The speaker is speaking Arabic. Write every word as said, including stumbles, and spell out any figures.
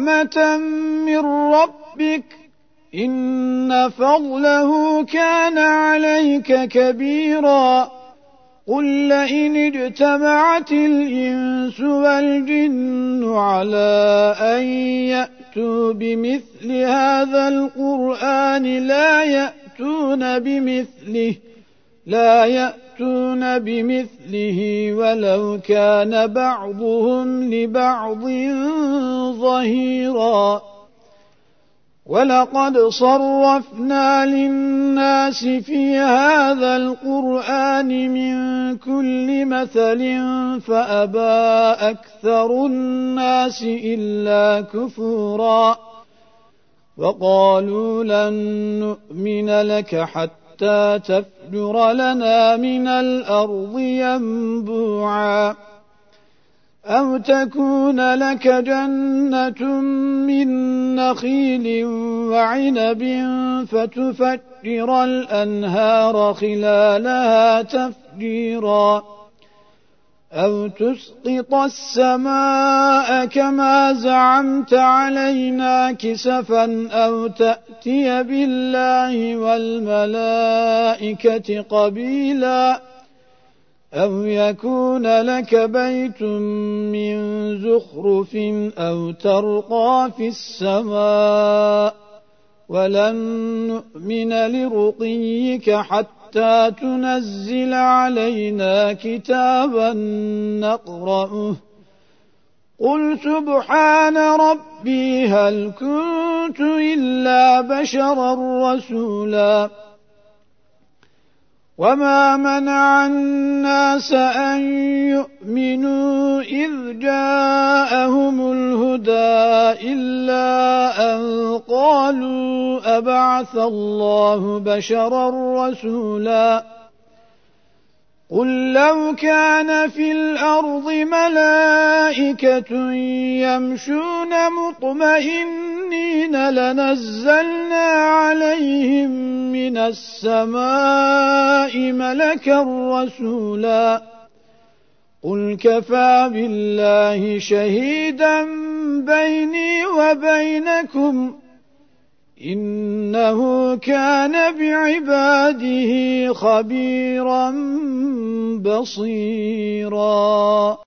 رحمة من ربك إن فضله كان عليك كبيرا قل لئن اجتمعت الإنس والجن على أن يأتوا بمثل هذا القرآن لا يأتون بمثله لا يأتون بمثله ولو كان بعضهم لبعض ظهيرا ولقد صرفنا للناس في هذا القرآن من كل مثل فأبى أكثر الناس إلا كفورا وقالوا لن نؤمن لك حتى تفجر لنا من الأرض ينبوعا أو تكون لك جنة من نخيل وعنب فتفجر الأنهار خلالها تفجيرا أو تسقط السماء كما زعمت علينا كسفا أو تأتي بالله والملائكة قبيلا أو يكون لك بيت من زخرف أو ترقى في السماء ولن نؤمن لرقيك حتى تنزل علينا كتابا نقرأه قل سبحان ربي هل كنت إلا بشرا رسولا وما منع الناس أن يؤمنوا إذ جاءهم الهدى إلا أن قالوا أبعث الله بشرا رسولا قل لو كان في الأرض ملائكة يمشون مطمئنين لنزلنا عليهم من السماء ملكا رسولا قل كفى بالله شهيدا بيني وبينكم إنه كان بعباده خبيرا بصيرا